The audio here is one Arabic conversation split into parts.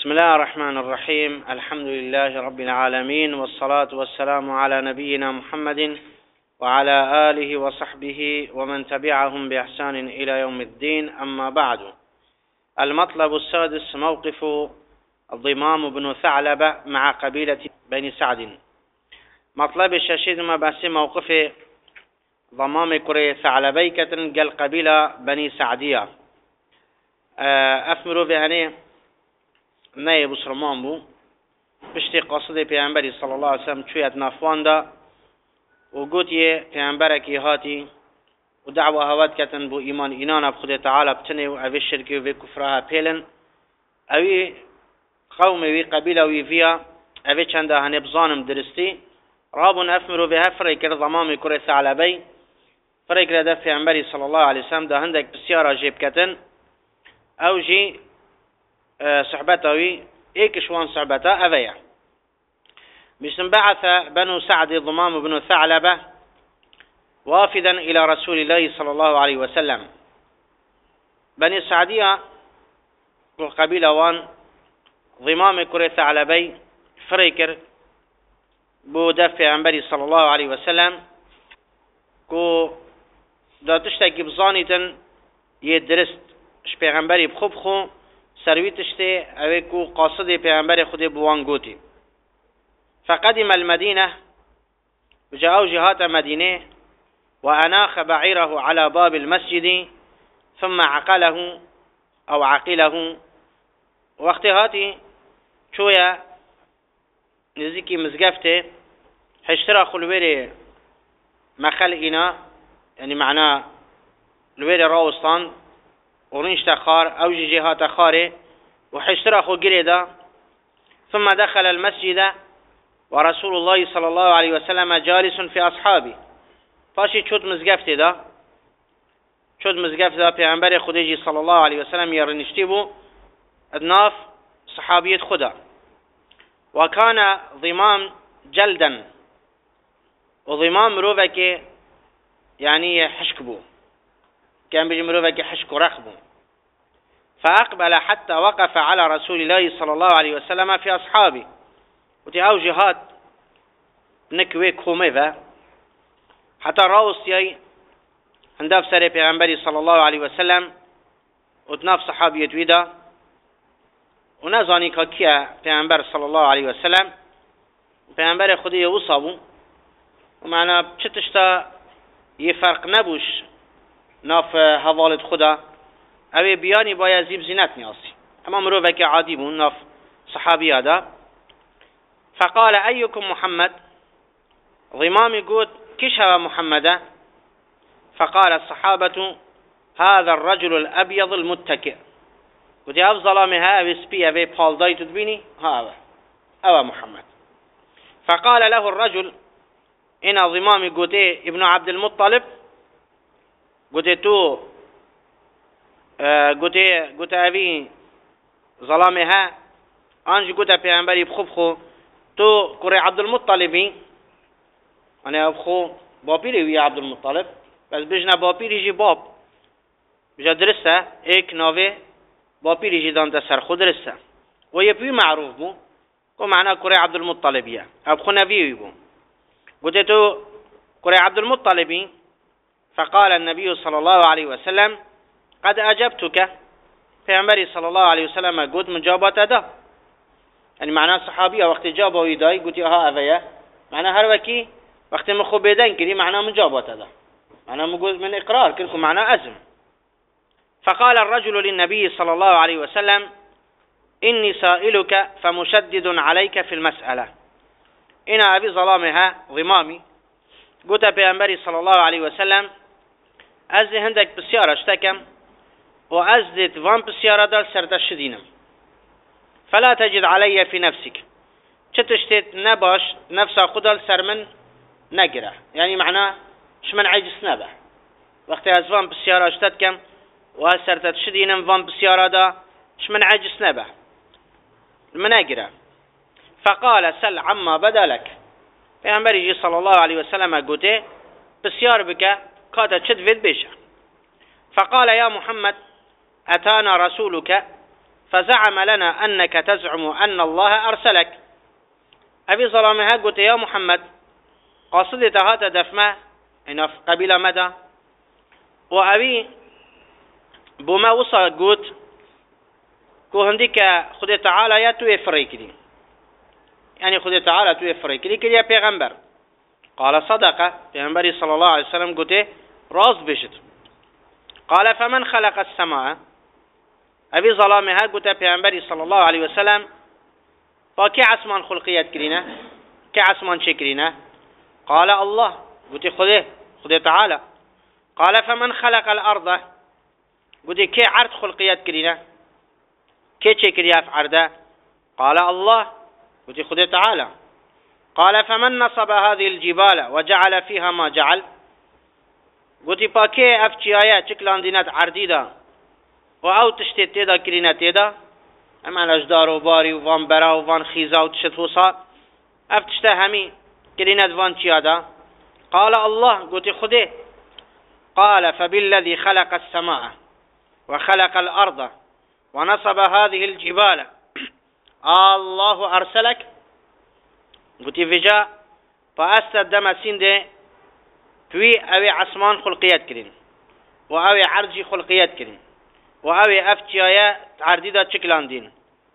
بسم الله الرحمن الرحيم. الحمد لله رب العالمين، والصلاة والسلام على نبينا محمد وعلى آله وصحبه ومن تبعهم بإحسان إلى يوم الدين. أما بعد، المطلب السادس موقف الضمام بن ثعلبة مع قبيلة بني سعد. مطلب الشاشد ما بس موقف ضمام كري ثعلبي كتن قال قبيلة بني سعدية. أفمروا بهني نایب بسرمان بو پشتی قاصد پیامبری صلی الله علیه وسلم چویت نافوان دا و گوتیه پیامبرکی هاتی و دعوه هواد کتن بو ایمان اینان بخود تعالی بتنه و اوی شرکی و کفرها پیلن اوی قوم وی قبیله وی فیا اوی چنده هنه بزانم درستی رابون افمرو به فرای کرد ضمام کره ثعلبی فرای کرد پیامبری صلی الله علیه وسلم دا هندک بسیار جیب کتن او جی صحبتوي ايكشوان صحبته أذية. بسم بعث بنو سعد ضمام بن ثعلبة وافدا إلى رسول الله صلى الله عليه وسلم. بني سعدية قبيلة وان ضمام كرة ثعلبي فريكر بو دفع عنبري صلى الله عليه وسلم كو دا تشتكي بظانيتا يدرست شبه عنبري بخبخو سروی تشته اوه کو قاصد پیغمبر خود بوان گوتی. فقدم المدينة وجاءوا جهات مدينة وأناخ بعيره على باب المسجد ثم عقله أو عقله وقت هاتي شوية نزيكي مزقفته حشترى خلويري مخل إنا يعني معناه الويري راوستان ورنش تخار أو جهات خاره وحشتر أخو قريدا. ثم دخل المسجد ورسول الله صلى الله عليه وسلم جالس في أصحابه. فاشي شد مزقفت دا شد مزقفت دا پیغمبر خديجي صلى الله عليه وسلم يرنشتبو ادناف صحابية خدا. وكان ضمام جلدا وضمام روفك يعني حشكبو كان بجمروفك حشك رخبه. فأقبل حتى وقف على رسول الله صلى الله عليه وسلم في أصحابه. وتعاو جهات نكوي كوميفا حتى راوسيي هنداف سري پیغمبري صلى الله عليه وسلم وتناف صحابية ويدا ونازاني كاكيا پیغمبر صلى الله عليه وسلم پیغمبر خودي وصابو ومعنى بشتشتا يفرق نبوش ناف حوالت خدا اوه بیانی باید زیب زینت نیاسی اما مروفك عادی بون ناف صحابی هذا. فقال أيكم محمد ضمامي قد كش هو محمد. فقال الصحابة هذا الرجل الأبيض المتكئ. قد أفضل مها وسبي أبي بال دايت تبيني هذا أو محمد. فقال له الرجل إن ضمامي قد ابن عبد المطلب قلت تو قلت أبي ظلامها أنج قلت پیامبری بخبخو تو كري عبد المطلبي أنا أبخو بابيري ويا عبد المطلب بس بجنا بابيري جي باب بجا درسة إيك نوفي بابيري جي دان تسر خود درسة ويبوي معروف بو كو معناه كري عبد المطلبية أبخو نبيوي بو قلت تو كري عبد المطلبي. فقال النبي صلى الله عليه وسلم قد أجبتك. پیغمبر صلى الله عليه وسلم قلت مجابات دا يعني معناه صحابية وقت جابه ويداي قلت ها أفيا معناه هر وكي وقت مخبيدين كذي معناه مجابات دا معناه مقول من إقرار كلكم معناه أزم. فقال الرجل للنبي صلى الله عليه وسلم إني سائلك فمشدد عليك في المسألة. إن أبي ظلامها ضمامي قلت پیغمبر صلى الله عليه وسلم از هندك بسيارة اشتكم وازدت وان بسيارة دال سردش دينم فلا تجد علي في نفسك چتشتت نباش نفسا خدال سرمن نقره يعني معناه شمن عجز نبه وقت از وان بسيارة اشتكم وسردش دينم وان بسيارة دا شمن عجز نبه من نقره. فقال سل عما بدلك. پیغمبر صلى الله عليه وسلم قلت بسيار بك كاتا تشد في البيشة. فقال يا محمد أتانا رسولك فزعم لنا أنك تزعم أن الله أرسلك. أبي ظلامها قلت يا محمد قاصدت هذا دفمه إن في قبيلة مدى وأبي بما وصل قلت كو هنديك خد تعالى يا توي فريكدي يعني خد تعالى توي فريكدي كده يا پیغمبر. قال صدق پیغمبر صلى الله عليه وسلم قلت راز بشت. قال فمن خلق السماء أبي ظلامها قلت پیغمبر صلى الله عليه وسلم فكي عسمان خلقيات كرينا كي عسمان شكرينا؟ قال الله. قلت خده تعالى. قال فمن خلق الأرض قلت كي عرض خلقيات كرينا كي شكريا في عرضه؟ قال الله. قلت خده تعالى. قال فمن نصب هذه الجبال وجعل فيها ما جعل؟ قلت باكي أفتي آيات شكلان دينات عرديدا وأو تشتت تيدا كرينا تيدا اما الأجدار وباري وفان برا وفان خيزا وتشت وصا افتشتا همي كرينات فان تيادا؟ قال الله. قلت خده. قال فبالذي خلق السماء وخلق الأرض ونصب هذه الجبال الله أرسلك؟ قلت فيجا فأستد دم سنده توي أوي عسمان خلقيات كرين وأوي عرجي خلقيات كرين وأوي أفتيايا عرديدا تشكلان دين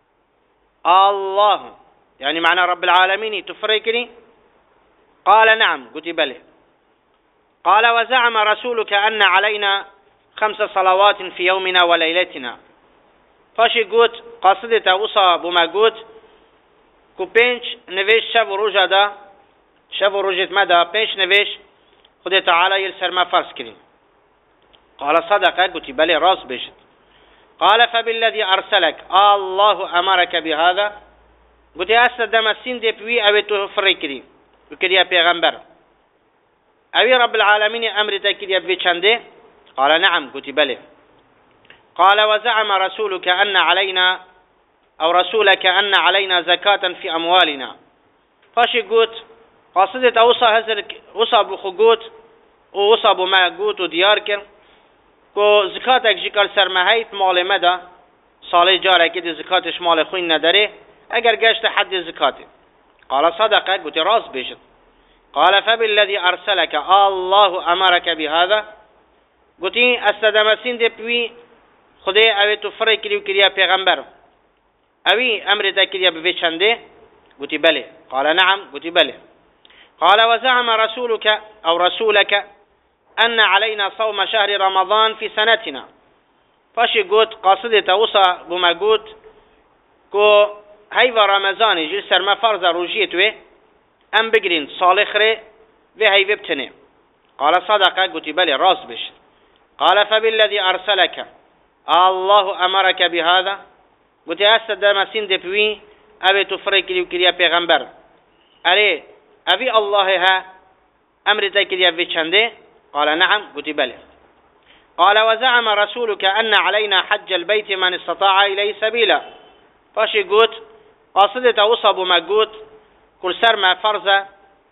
الله يعني معنى رب العالمين تفريكني؟ قال نعم. قلت بلى. قال وزعم رسولك أن علينا 5 صلوات في يومنا وليلتنا. فاشي قلت قصدت وصى بما قلت كو بينش نويش شب روجا دا شب روجت مدى بينش نويش خده تعالى يلسر ما فرس كرين. قال صدق. قلت بلى راس بشت. قال فبالذي أرسلك الله أمرك بهذا؟ قلت أستدام السين دي بوي أوي تفري كرين وكريا پیغمبر أوي رب العالمين أمر تكريا بوي چنده؟ قال نعم. قلت بلى. قال وزعم رسولك أن علينا أو رسولك أن علينا زكاة في أموالنا. فاشي قلت قاصدت أوصى هزر وصى بخو قلت ووصى بما قلت وديار كر كو زكاتك جيكال سرمهيت مال مدى صالي جاره كده زكاتش مال خوين نداره اگر گشت حد زكاته. قال صدق. قلت راس بيشت. قال فبالذي أرسلك الله أمرك بهذا؟ قلت استدمسين دي بوي خده اوه تفرق كريو كريا پیغمبر اوه امر دا كريا بوچنده؟ قلت بله. قال نعم. قلت بله. قال وزعم رسولك أو رسولك أن علينا صوم شهر رمضان في سنتنا. فاشي قلت قاصد توصى بما قلت كو هيفا رمضان جل سرما فرض روجيتوه ام بقرين صالخري في هيفا بتنه. قال صدق. قلت بلي راس بش. قال فبالذي أرسلك الله أمرك بهذا؟ قلت أستد ما سند بوي أبي تفرق لي كريا پیغمبر أري أبي الله ها أمر دا كريا في چنده؟ قال نعم. قلت بلي. قال وزعم رسولك أن علينا حج البيت من استطاع إليه سبيلا. فاشي قلت قاصدت أوصب ما قلت كل سر ما فرزة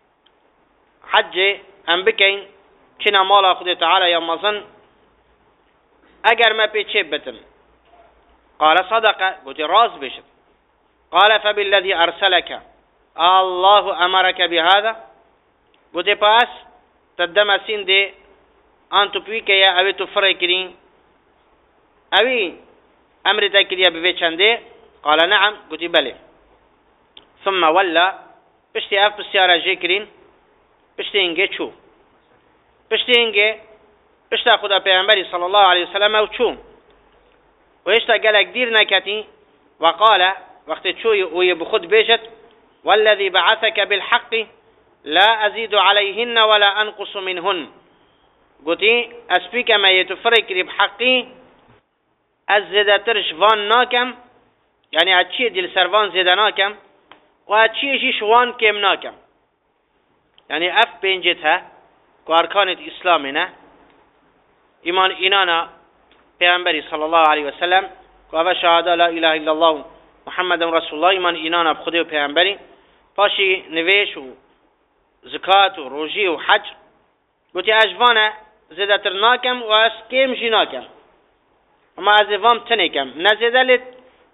حج أم بكين كنا مالا خد تعالى يمازن اگر ما بيتشي بتم. قال صدق. قلت راز بشت. قال فبالذي أرسلك الله أمرك بهذا؟ قلت باس تدم سين دي أنتو بيك يا أبي تفرقين أبي أمر تكريا ببيتشان. قال نعم. قلت بلي. ثم ولا بشتي أف بسيارة جيكرين بشتي إنجي شو بشتي إنجي بشتا خدا پیغمبری صلى الله عليه وسلم او چوم ويشتا قالك دير نكتي وقال وقت شوي ويبخد بيجت والذي بعثك بالحق لا أزيد عليهن ولا أنقص منهن. قلتي أسبيك ما يتفرق بحقي الزدترش فان ناكم يعني أتشي دل سروان زيدا ناكم وأتشي شوان كم ناكم يعني أف بينجتها كاركانت إسلامنا إيمان إنانا پیغمبری صلى الله عليه وسلم و شهاده لا إله إلا الله محمد رسول الله إيمان إنانا بخده و پیغمبری پاشی نویش و زکات و روژی و حج گوتی اجوانه زیدتر ناکم و از کم جی ناکم اما از وام تنکم نه زیده لید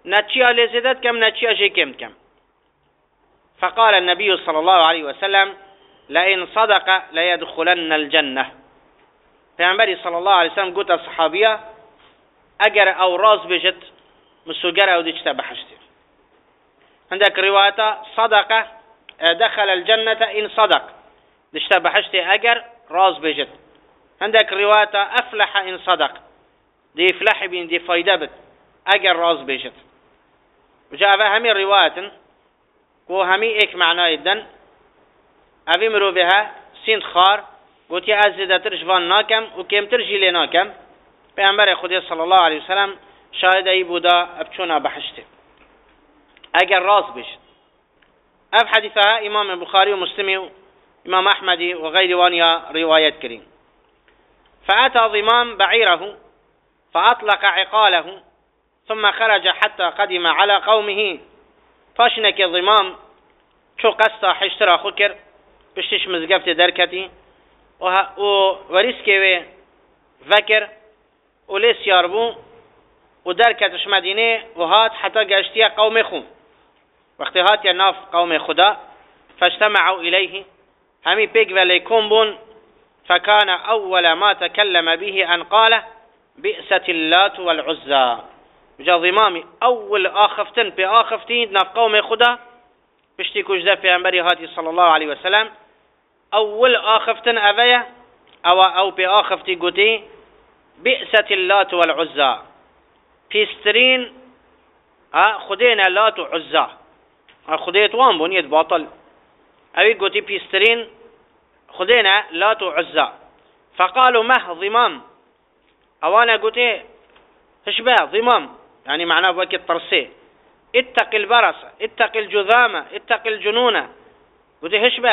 نتشيا لزدت كم نتشيا جي كم. فقال النبي صلى الله عليه وسلم لئن صدق ليدخلن الجنة. پیامبری صلى الله عليه وسلم قلت الصحابية اگر او راز بجت مسوگر او دیجتا بحشت. عندك رواية صدق دخل الجنة إن صدق دشتا بحشت اگر راز بجت. عندك رواية أفلح إن صدق دي فلح بين دي فايدة بت اگر راز بجت. وجاء همي رواية و همي ايك معناه الدن اوی مروفها سين خار قلت يا ازدتر جوان ناكم و كمتر جيلي ناكم. پیامبر خدا صلى الله عليه وسلم شاهد ای بودا ابچونا بحشته اگر راز بشت. اف حديثها امام البخاري ومسلم وامام احمد وغير وانيا روايات كريم. فاتى ضمام بعيره فاطلق عقاله ثم خرج حتى قدم على قومه. فاشنك ضمام شو قصة حشترا خكر بشتش مزقفت دركتي وريسكي فكر وليس ياربو ودركتش مدينة وهات حتى قاشتيا قوم خو. وقت هات يناف قوم خدا فاجتمعوا إليه همي بيك وليكم بون. فكان أول ما تكلم به أن قال بئست اللات والعزى. جا ضمامي أول آخفتن بآخفتين ناف قوم خدا بشتي كجدا في أنبري هاتي صلى الله عليه وسلم أول آخفتن أبايا أو بآخفتي قتي بئست اللات والعزى. بيسترين خدينا لات وعزى خديت وان بنيت باطل أبي قتي بيسترين خدينا لات وعزى. فقالوا مه ضمام أوانا قتي هشبه ضمام يعني معناه وقت طرسي اتق البرص اتق الجذامة اتق الجنونة. قلت هشبه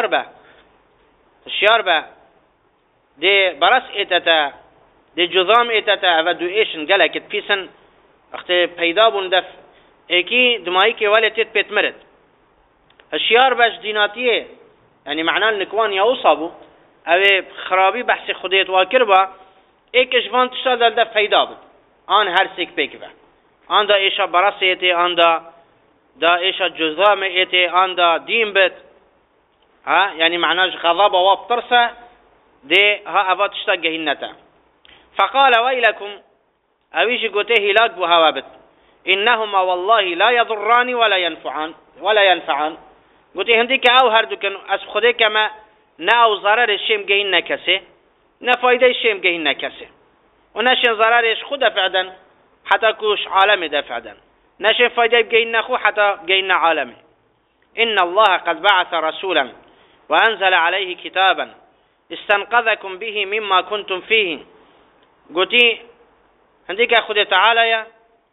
الشياربة دي برص اتتا دي جذام اتتا افدو ايشن قلقت بيسن اخت پیدابون دف ايكي دمائي كي والتت بيت مرد. الشياربة جديناتيه يعني معناه النكوان يوصابو او خرابي بحث خديت واكربا ايك اجوان تشتغل دف پیدابد آن هر سيك بيكبه آن دا ايشا برص ايتي آن دا ايشا جذام ايتي آن دا دين بت يعني معناه غضب وابترسه دي افا تشتغل هنتا. فقال ويلكم اويش قوته هلاك بهوابت انهما والله لا يضران ولا ينفعان. قوته هنديك او هردوكن از خودي كما ناو ضرر الشيم جهين نكسه نفايده الشيم جهين نكسه ونشن ضررش خود فعدا حتى كوش عالمي دفعدا نشن فايده جهين نخو حتى جهين عالمي. ان الله قد بعث رسولا وانزل عليه كتابا استنقذكم به مما كنتم فيه. قوتي هنديك خود تعالى يا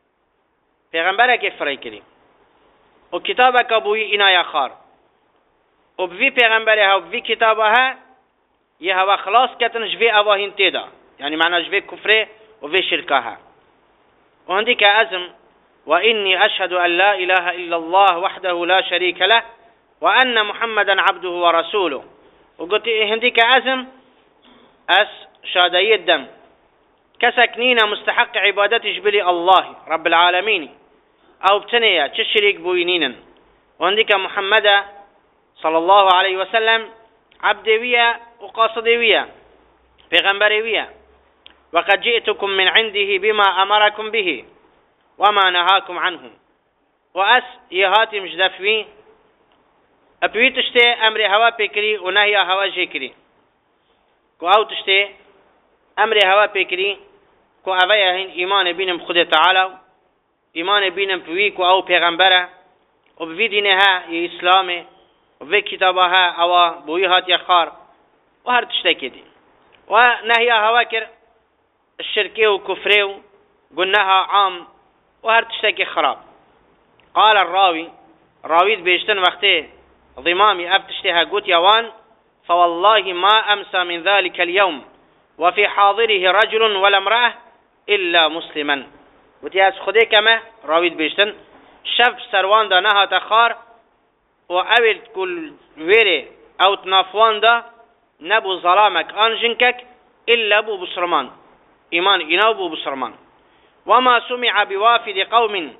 پیغمبرك افرای کری و کتابك ابوی اینا یا خار و بوی پیغمبرها و بوی کتابها یه هوا خلاص کتن جوی اواهین تیدا يعني معنى جوی کفره و بوی شرکها. و هنديك ازم وإني أشهد أن لا إله إلا الله وحده لا شريك له وأن محمدا عبده ورسوله. وقلت هنديك ازم أس شادي الدم كسكنينا مستحق عبادة جبلي الله رب العالمين أو بتنيا تشريك بوينينا. وعندك محمد صلى الله عليه وسلم عبدوية وقاصدوية بغنبروية وقد جئتكم من عنده بما أمركم به وما نهاكم عنه. وأس يهاتي مجدفوي أبوي تشتي أمر هوا بكري ونهي هوا جيكري كو أو تشتي أمر هوا بكري كو أبايا هين إيمان بينم خود تعالى إيمان بينم بويك أو پیغمبره وبفي دينها إسلامي وفي كتابها أو بويهات يخار وهر تشتكي دي ونهي هواكر الشركي وكفري قلناها عام وهر تشتكي خراب. قال راوي بيشتن وقته ضمامي أبتشتها قوت يوان فوالله ما أمسى من ذلك اليوم وفي حاضره رجل ولا امرأة إلا مسلما. وتياس خدي كما راويد بيشتن شف سروان دا نها تخار وأول كل ويري أو تنافوان دا نبو ظلامك أنجنكك إلا بو بسرمان إيمان إناو بو بسرمان. وما سمع بوافد قوم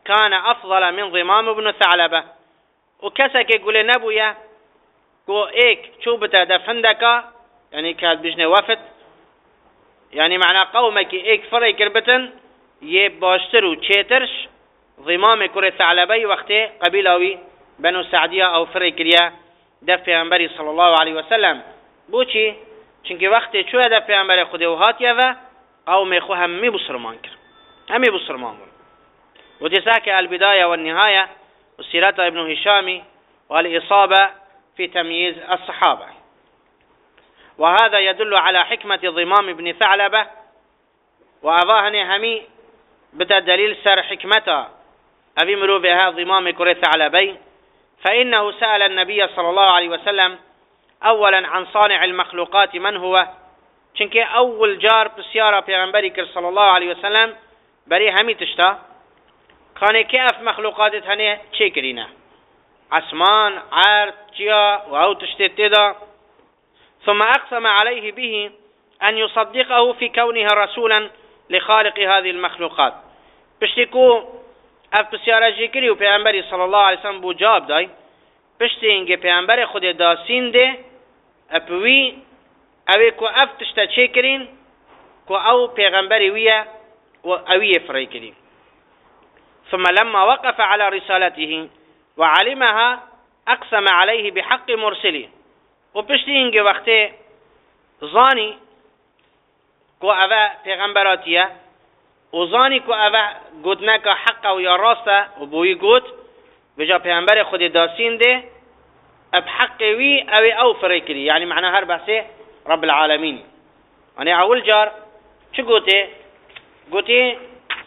كان أفضل من ضمام بن ثعلبة. وكسك يقول نبويا كو إيك شوبته دفندك يعني كاد بجنة وفت يعني معنى قومك إيك فري كربتن يباشترو تشيترش ضمام كرة ثعلبي وقته قبيلوي بنو سعدية أو فري كريا دف پیغمبری صلی الله علیه وسلم بوچی چونکه وقتی چوه دف پیغمبر خود و هاتیه و قوم خو همی بسرمان کرد همی بسرمان بود و تساك البداية والنهاية وسيرة ابن هشام والإصابة في تمييز الصحابة. وهذا يدل على حكمة ضمام بن ثعلبة وأظاهني همي بدا دليل سر حكمته أبي مرو بها ضمام كرة ثعلبي، فإنه سأل النبي صلى الله عليه وسلم أولا عن صانع المخلوقات من هو، چونکه أول جار بسيارة پیغمبری کرد صلى الله عليه وسلم بري همي تشتا كان كيف مخلوقات هنه چه کرینه عسمان عرض جيا وهو تشتتدا. ثم أقسم عليه به أن يصدقه في كونها رسولا لخالق هذه المخلوقات. بشتكو اف بسیاره جیکری و پیامبری صلی الله علیه وسلم بو جواب دای پشتی اینگه پیامبر خود داسین ده اپوی اوی کو اف تشتا چه کرین کو او پیغمبری ویا و اوی فرای کرین. ثم لما وقف على رسالته وعلمها اقسم عليه بحق مرسله. و پشتی اینگه وقتی زانی کو اوه پیغمبراتیه وزانی کو اوه گودنه که حق و یا راسته و بوی گود بجا پیغمبر خود داسین ده اب حق وی او فری کری، یعنی معنی هر بحثه رب العالمین. یعنی اول جار چه گوته؟ گوته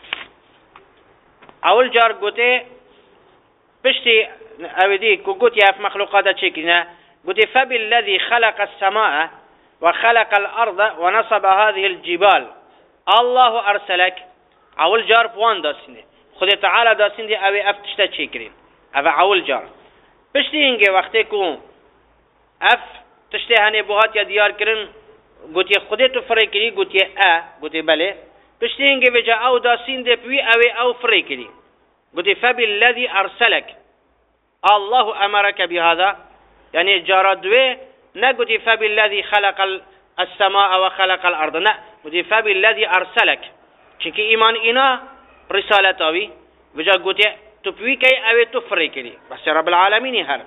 اول جار گوته پشتی اویدی که گوتی اف مخلوقات چه کنه گوته فبالذي خلق السماء وخلق الأرض ونصب هذه الجبال الله أرسلك. اول جار بوان داسینه خود تعالی داسینده اوی اف تشتا چه کرین اوی اول جار. پشتی اینگه وقتی که اف تشتا هنه بوهات یا دیار کرن گوتی خودی تو فری کری گوتی گوتی بله. پشتی اینگه بجا او داسینده پوی اوی او فری کری گوتی فبالذي أرسلك الله أمرك بهذا، يعني جارا دوی نگوتی فبالذي خلق السماء وخلق الأرض، نه گوتی فبالذي أرسلك، چونکه ایمان اینا رسالت آوی وجا گوتی تو پوی کی اوی تو فری کری بس رب العالمین هر.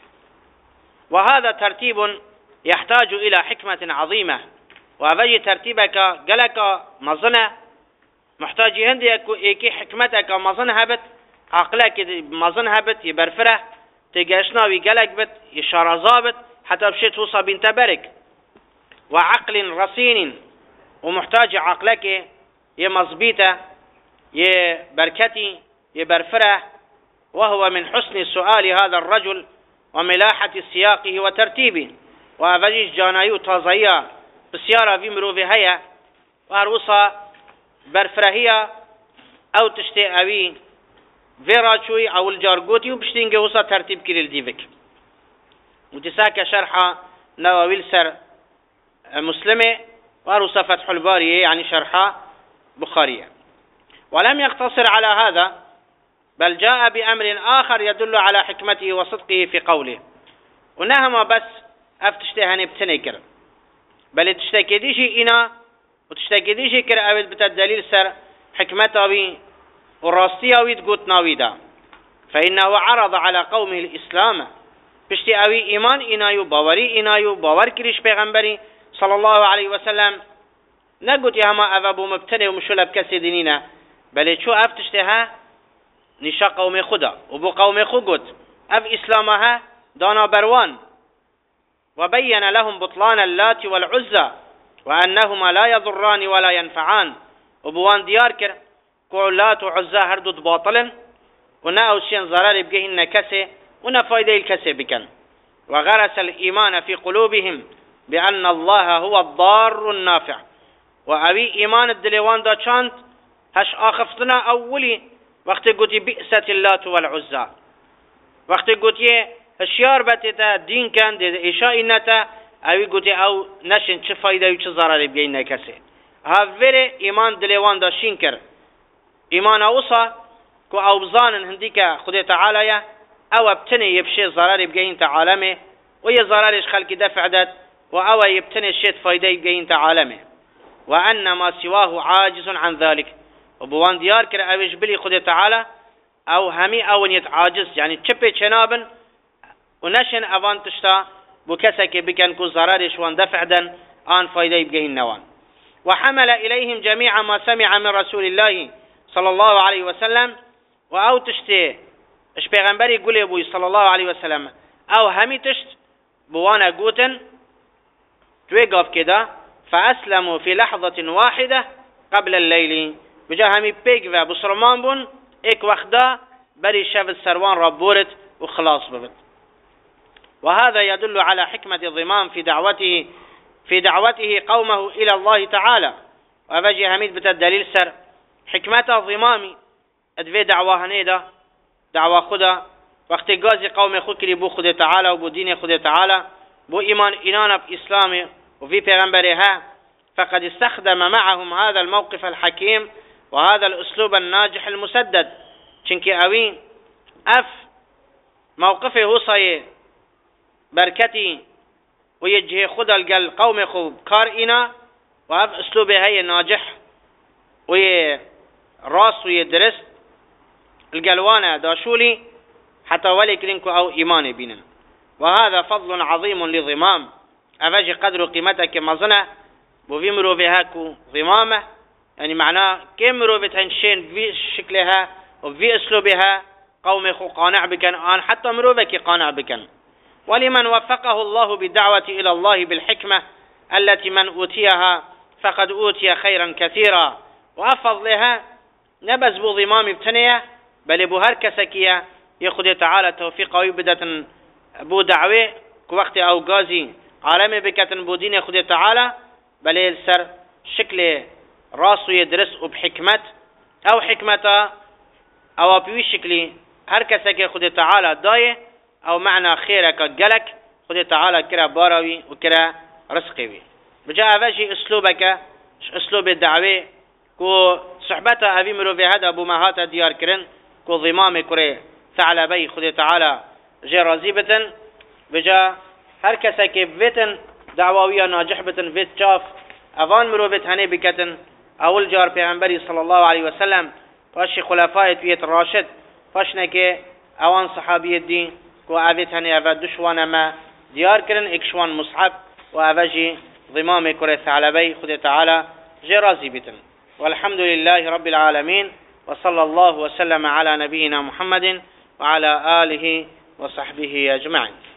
وهذا ترتيب يحتاج إلى حكمة عظيمة، وهذا ترتيبك قلك مظنة محتاج هندي ايكي حكمتك مظن هبت عقلك مظن هبت يبرفره تجاشنا ويقلك بت يشارزابت حتى بشيت توصى بنت برك وعقل رصين، ومحتاج عقلك يمظبيته يبركتي يبرفره. وهو من حسن سؤال هذا الرجل وملاحة سياقه وترتيبه. وأفجيش جانايو تازيا بسيارة في مروفي هيا وأروصا برفرهية أو تشتي أوي فيراتشوي أو الجارجوتي وبشتينجي وصا ترتيب كيرل ديفك. وتساك شرحة نووي السر مسلمة وأروصا فتح الباري يعني شرحة بخارية. ولم يقتصر على هذا بل جاء بأمر آخر يدل على حكمته وصدقه في قوله. ونهما بس افتشتهني بتنكر بل تشتكي ديشي إنا وتشتكي ديشي كر أود بتدليل سر حكمته بي والراستية ويد قوت ناويدا. فإنه عرض على قومه الإسلام بشتي أوي إيمان إنايو باوري إنايو باور كريش بيغمبري صلى الله عليه وسلم نقول يا ما أذبوا مبتني ومشولب كسي دينينا بل شو افتشتها نشا قوم خدا وبو قوم خود اف اسلامها دانا بروان وبين لهم بطلان اللات والعزى وانهما لا يضران ولا ينفعان. وبوان ديار كر كولات وعزى هردود باطلا ونا اوشين ضرر بجهن كسي ونا فايده الكسي بكن. وغرس الايمان في قلوبهم بان الله هو الضار النافع. وابي ايمان الدليوان دا چاند هش اخفتنا اولي وقتی گوتی بئست اللات والعزى، وقتی گوتی هشیار بتیتا دین کن ده ایشا اینتا اوی گوتی او نشن چه فایده و چه ضرری بیاین نکسی. هاوره ایمان دلیوان داشین کر ایمان اوصا كو او بزانن هنديك خدي تعالى او ابتني يبشي ضرر بقين تعالمه ويا ضررش خلق دفع دات او يبتني الشيء فايده بقين تعالمه وان ما سواه عاجز عن ذلك وبوان ديار كر اويش بلي خدي تعالى او همي او نيت عاجز يعني تشبي جنابن ونشن اوان تشتا بكسك بكن كو ضررش وان دفع دن ان فايده بقين نوان وحمل إليهم جميع ما سمع من رسول الله صلى الله عليه وسلم وأو تشتي اش پیغمبری گولی بوی صلى الله عليه وسلم أو همي تشت بوانا قوتن توقف كده فأسلموا في لحظة واحدة قبل الليل بجا همي بيق و بسرمان بون اك وخدا بري شاف السروان ربورت وخلاص ببت. وهذا يدل على حكمة الضمام في دعوته قومه إلى الله تعالى. وأبجي هميد بتدليل سر حكمة الضمامي أدفي دعوة هنيدا دعوة خدا وقت قازي قوم خود كلي بو خدا تعالى وبو دين خدا تعالى بو إيمان إنانا بإسلامي وفي پیغمبرها فقد استخدم معهم هذا الموقف الحكيم وهذا الأسلوب الناجح المسدد چنكي أوين أف موقفه هو صيه بركتي ويجه خدا القل قوم خوب كارئنا وأف أسلوبه هي ناجح وي راس ويدرس القلوانة داشولي حتى ولي كلينكو أو إيماني بينا. وهذا فضل عظيم لضمام أفاجي قدر قيمتك مظنة بوفي مروفيهاكو ضمامة يعني معناه كم مروفتهنشين في شكلها وفي أسلوبها قوم خو قانع بكن آن حتى مروفك قانع بكن. ولمن وفقه الله بالدعوة إلى الله بالحكمة التي من أوتيها فقد أوتي خيرا كثيرا وأفضلها نبز بو ضمام ابتنية بل بو هر كسكية يخد تعالى توفيق ويبدة بو دعوة كوقت أو غازي عالم بكتن بو دين يخد تعالى بل السر شكل راسو يدرس بحكمة أو حكمة أو بيوي شكلي هر كسكية خد تعالى داية أو معنى خيرك قلك خد تعالى كرا باروي وكرا رزقي بجاء فاجي أسلوبك أسلوب الدعوة كو صحبته أبي مروفي هذا أبو مهاتا ديار كرن كو ضمامي كري ثعلبي خد تعالى جي رازيبة بجاء هر كسا كيف بيتن دعواوية ناجح بتن فيت شاف أفان مروفيت هني بكتن أول جار پیغمبري صلى الله عليه وسلم فاشي خلفاء فيت راشد فاشنكي أوان صحابي الدين كو أفيت هني أفا دشوان ما ديار كرن إكشوان مصحب وأفاجي ضمامي كري ثعلبي خد تعالى جي رازيبة. والحمد لله رب العالمين وصلى الله وسلم على نبينا محمد وعلى آله وصحبه أجمعين.